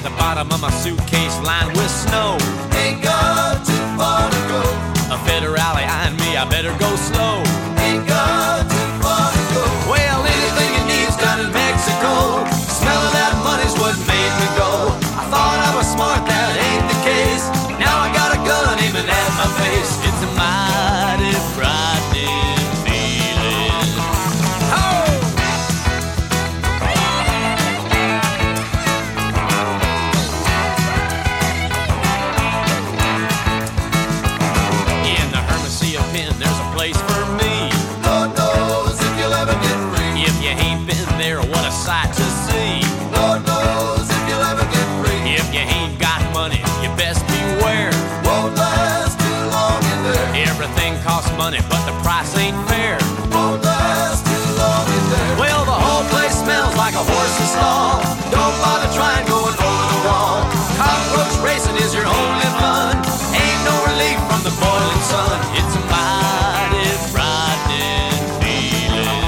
the bottom of my suitcase lined with snow. Ain't got too far to go. A federale eyeing me, I better go slow. Ain't got too far to go. Well, anything you need's down in Mexico. Smell of that money's what made me go. I thought I was smart, that ain't the case. Now I got a gun aiming at my face. It's a mighty frightening feeling. Oh! In the Hermosillo Pen, there's a place for me. Lord knows if you'll ever get free. If you ain't been there, what a sight to see. Lord knows if you'll ever get free. If you ain't got money, you best beware. Won't last too long in there. Everything costs money, but the price ain't fair. Won't last too long in there. Well, the whole place smells like a horse's stall. Don't bother trying going over the wall. Cockroach racing is your only fun. Ain't no relief from the boiling sun. It's a mighty frightening feeling.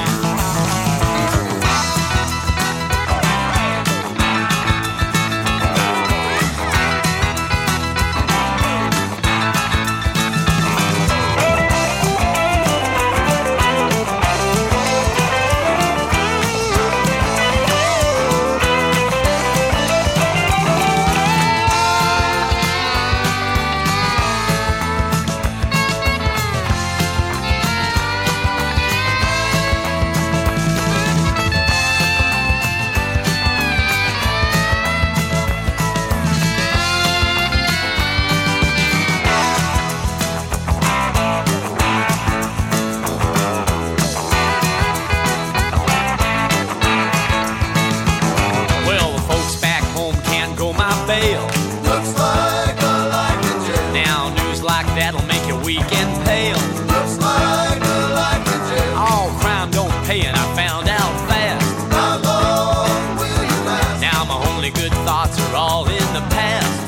Well, the folks back home can't go my bail. Looks like a life in jail. Now news like that'll make you weak and pale. Looks like a life in jail. All crime don't pay, and I found out fast. How long will you last? Now my only good thoughts are all in the past.